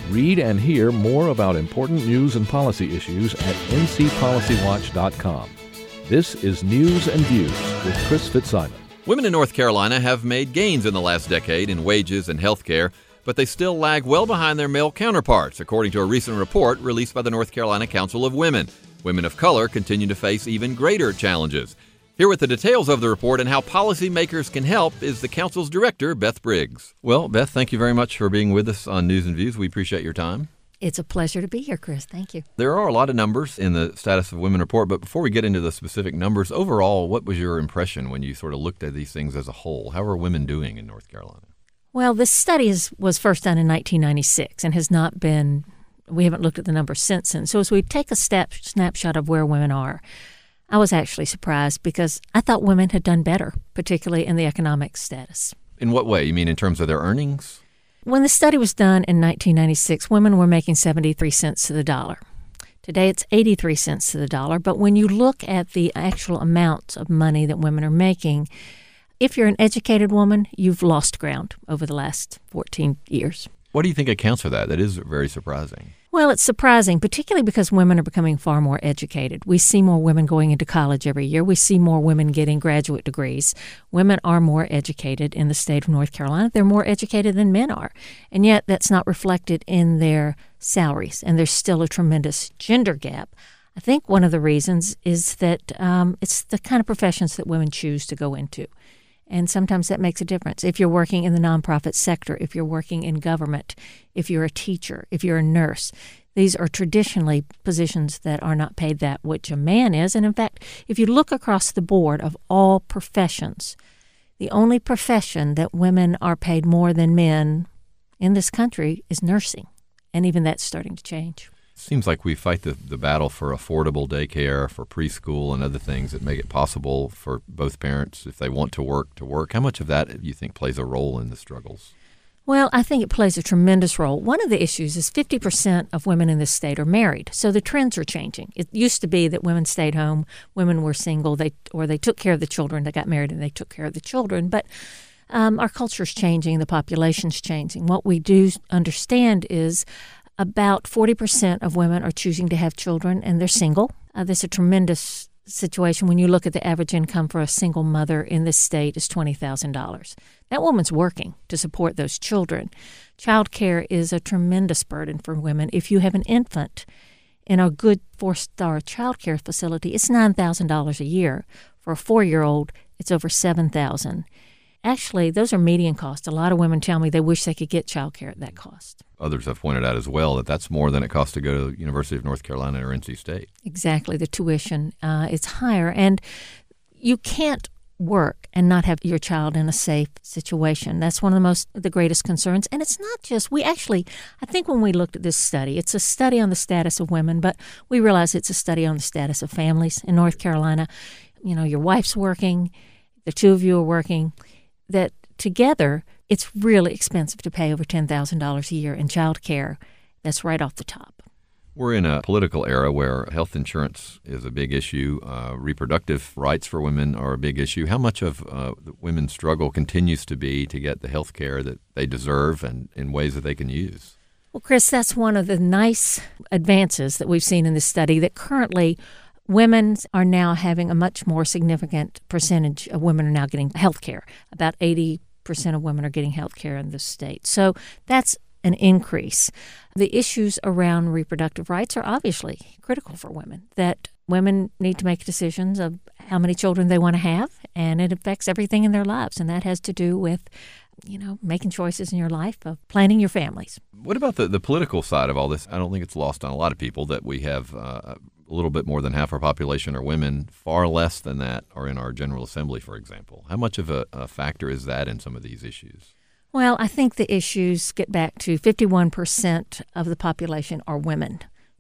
Read and hear more about important news and policy issues at ncpolicywatch.com. This is News and Views with Chris Fitzsimon. Women in North Carolina have made gains in the last decade in wages and health care, but they still lag well behind their male counterparts, according to a recent report released by the North Carolina Council of Women. Women of color continue to face even greater challenges. Here with the details of the report and how policymakers can help is the Council's director, Beth Briggs. Well, Beth, thank you very much for being with us on News and Views. We appreciate your time. It's a pleasure to be here, Chris. Thank you. There are a lot of numbers in the Status of Women report, but before we get into the specific numbers, overall, what was your impression when you sort of looked at these things as a whole? How are women doing in North Carolina? Well, this study was first done in 1996 and has not been, we haven't looked at the numbers since then. So as we take a snapshot of where women are, I was actually surprised because I thought women had done better, particularly in the economic status. In what way? You mean in terms of their earnings? When the study was done in 1996, women were making 73 cents to the dollar. Today it's 83 cents to the dollar, but when you look at the actual amount of money that women are making, if you're an educated woman, you've lost ground over the last 14 years. What do you think accounts for that? That is very surprising. Well, it's surprising, particularly because women are becoming far more educated. We see more women going into college every year. We see more women getting graduate degrees. Women are more educated in the state of North Carolina. They're more educated than men are. And yet that's not reflected in their salaries, and there's still a tremendous gender gap. I think one of the reasons is that it's the kind of professions that women choose to go into. And sometimes that makes a difference. If you're working in the nonprofit sector, if you're working in government, if you're a teacher, if you're a nurse, these are traditionally positions that are not paid that which a man is. And in fact, if you look across the board of all professions, the only profession that women are paid more than men in this country is nursing. And even that's starting to change. Seems like we fight the battle for affordable daycare, for preschool and other things that make it possible for both parents, if they want to work. How much of that do you think plays a role in the struggles? Well, I think it plays a tremendous role. One of the issues is 50% of women in this state are married, so the trends are changing. It used to be that women stayed home, women were single, they took care of the children, they got married and they took care of the children, but our culture's changing, the population's changing. What we do understand is about 40% of women are choosing to have children, and they're single. This is a tremendous situation when you look at the average income for a single mother in this state is $20,000. That woman's working to support those children. Child care is a tremendous burden for women. If you have an infant in a good 4-star child care facility, it's $9,000 a year. For a 4-year-old, it's over $7,000. Actually, those are median costs. A lot of women tell me they wish they could get child care at that cost. Others have pointed out as well that that's more than it costs to go to the University of North Carolina or NC State. Exactly. The tuition is higher. And you can't work and not have your child in a safe situation. That's one of the greatest concerns. And it's not just, I think when we looked at this study, it's a study on the status of women, but we realize it's a study on the status of families in North Carolina. You know, your wife's working, the two of you are working, that together it's really expensive to pay over $10,000 a year in child care. That's right off the top. We're in a political era where health insurance is a big issue. Reproductive rights for women are a big issue. How much of the women's struggle continues to be to get the health care that they deserve and in ways that they can use? Well, Chris, that's one of the nice advances that we've seen in this study, that currently women are now having a much more significant percentage of women are now getting health care. About 80% of women are getting health care in this state. So that's an increase. The issues around reproductive rights are obviously critical for women, that women need to make decisions of how many children they want to have, and it affects everything in their lives. And that has to do with, making choices in your life, of planning your families. What about the political side of all this? I don't think it's lost on a lot of people that we have a little bit more than half our population are women. Far less than that are in our General Assembly, for example. How much of a factor is that in some of these issues? Well, I think the issues get back to 51% of the population are women.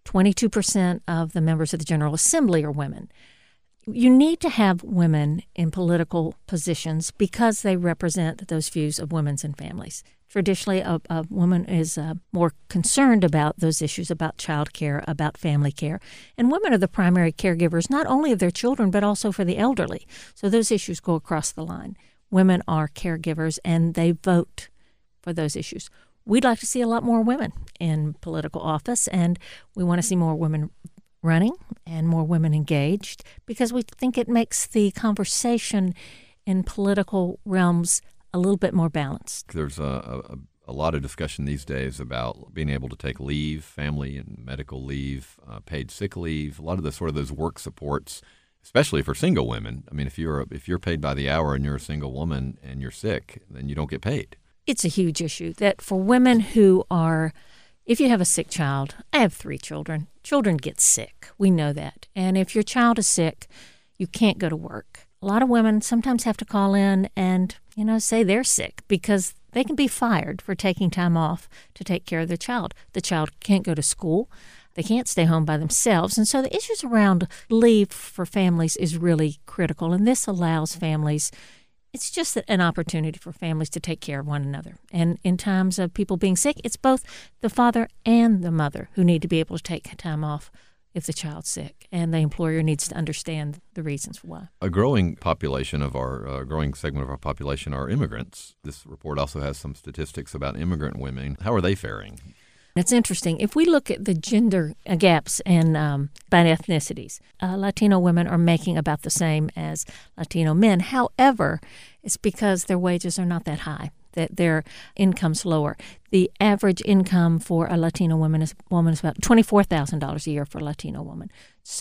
22% of the members of the General Assembly are women. You need to have women in political positions because they represent those views of women's and families. Traditionally, a woman is more concerned about those issues, about child care, about family care. And women are the primary caregivers, not only of their children, but also for the elderly. So those issues go across the line. Women are caregivers, and they vote for those issues. we'd like to see a lot more women in political office, and we want to see more women running and more women engaged because we think it makes the conversation in political realms a little bit more balanced. There's a lot of discussion these days about being able to take leave, family and medical leave, paid sick leave, a lot of the sort of those work supports, especially for single women. I mean, if you're paid by the hour and you're a single woman and you're sick, then you don't get paid. It's a huge issue that for women who are, if you have a sick child, I have 3 children. Children get sick. We know that. And if your child is sick, you can't go to work. A lot of women sometimes have to call in and, say they're sick because they can be fired for taking time off to take care of their child. The child can't go to school. They can't stay home by themselves. And so the issues around leave for families is really critical. And this allows families, it's just an opportunity for families to take care of one another. And in times of people being sick, it's both the father and the mother who need to be able to take time off if the child's sick, and the employer needs to understand the reasons why. A growing population of growing segment of our population are immigrants. This report also has some statistics about immigrant women. How are they faring? It's interesting. If we look at the gender gaps and by ethnicities, Latino women are making about the same as Latino men. However, it's because their wages are not that high, that their income's lower. The average income for a Latino woman is about $24,000 a year for a Latino woman. It's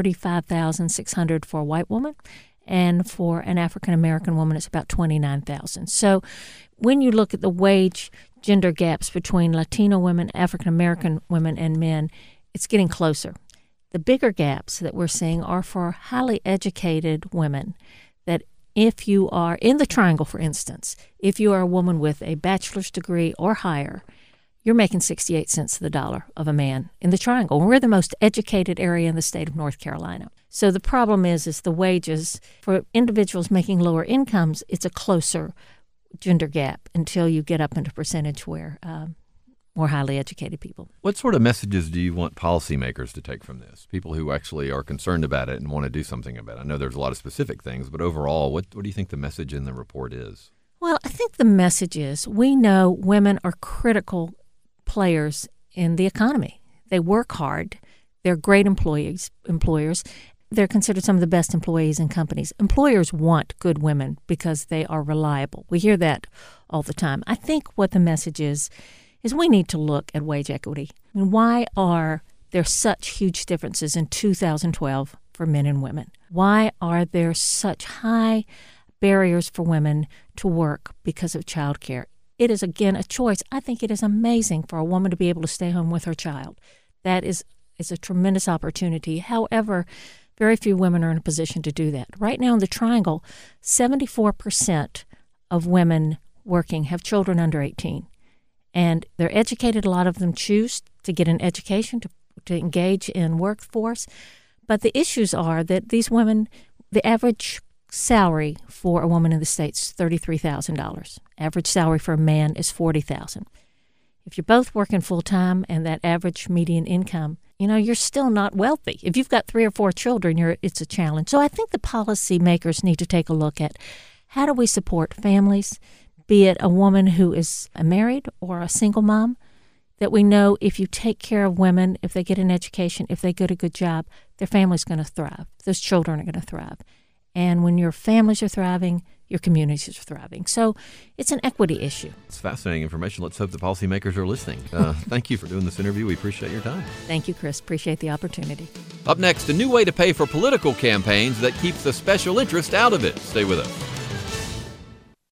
$35,600 for a white woman. And for an African-American woman, it's about $29,000. So when you look at the wage gender gaps between Latino women, African-American women, and men, it's getting closer. The bigger gaps that we're seeing are for highly educated women, that if you are in the triangle, for instance, if you are a woman with a bachelor's degree or higher, you're making 68 cents to the dollar of a man in the triangle. We're the most educated area in the state of North Carolina. So the problem is the wages for individuals making lower incomes, it's a closer gender gap until you get up into percentage where more highly educated people. What sort of messages do you want policymakers to take from this? People who actually are concerned about it and want to do something about it. I know there's a lot of specific things, but overall, what do you think the message in the report is? Well, I think the message is we know women are critical players in the economy. They work hard. They're great employers. They're considered some of the best employees in companies. Employers want good women because they are reliable. We hear that all the time. I think what the message is we need to look at wage equity. I mean, why are there such huge differences in 2012 for men and women? Why are there such high barriers for women to work because of child care? It is, again, a choice. I think it is amazing for a woman to be able to stay home with her child. That is a tremendous opportunity. However, very few women are in a position to do that. Right now in the Triangle, 74% of women working have children under 18. And they're educated. A lot of them choose to get an education, to engage in workforce. But the issues are that these women, the average salary for a woman in the States is $33,000. Average salary for a man is $40,000. If you're both working full-time and that average median income, you're still not wealthy. If you've got 3 or 4 children, it's a challenge. So I think the policymakers need to take a look at how do we support families, be it a woman who is married or a single mom, that we know if you take care of women, if they get an education, if they get a good job, their family's going to thrive. Those children are going to thrive. And when your families are thriving, your communities are thriving. So it's an equity issue. It's fascinating information. Let's hope the policymakers are listening. Thank you for doing this interview. We appreciate your time. Thank you, Chris. Appreciate the opportunity. Up next, a new way to pay for political campaigns that keeps the special interest out of it. Stay with us.